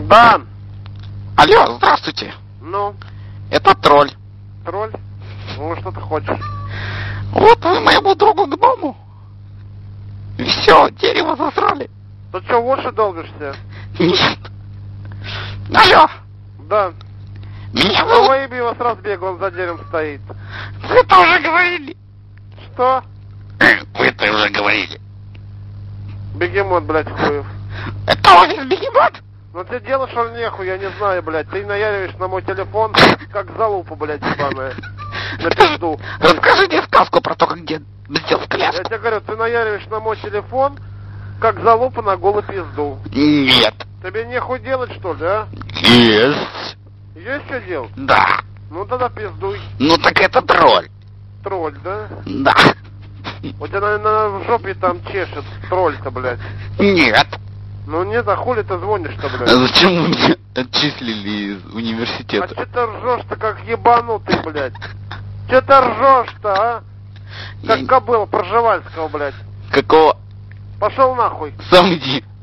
Да. Алло, здравствуйте. Ну? Это тролль. Тролль? Ну, что ты хочешь? Вот вы моему другу к дому. И все, дерево засрали. Ты что, в уши долбишься? Нет. Алло. Да. Меня Ну, зовут... во имя его с разбега, он за деревом стоит. Вы тоже говорили. Что? Вы тоже говорили. Бегемот, блядь, хуев. Это офис бегемот? Ну тебе делаешь он нехуй, я не знаю, блядь. Ты наяриваешь на мой телефон, как залупа, блядь, ебаная. На пизду. Расскажите сказку про то, как дед сделал Я коляску. тебе говорю, ты наяриваешь на мой телефон, как залупа на голую пизду. Нет. Тебе нехуй делать, что ли, а? Есть. Есть что делать? Да. Ну тогда пиздуй. Ну так это тролль. Тролль, да? Да. У тебя, наверное, в жопе там чешет тролль-то, блядь. Нет. Ну нет, а хули ты звонишь-то, А блядь? зачем вы меня отчислили из А университета? че ты ржешь-то, как ебанутый, блядь? Че ты ржешь-то, а? Как Я- кобыла Пржевальского, блядь. Какого? Пошел нахуй. Сам иди.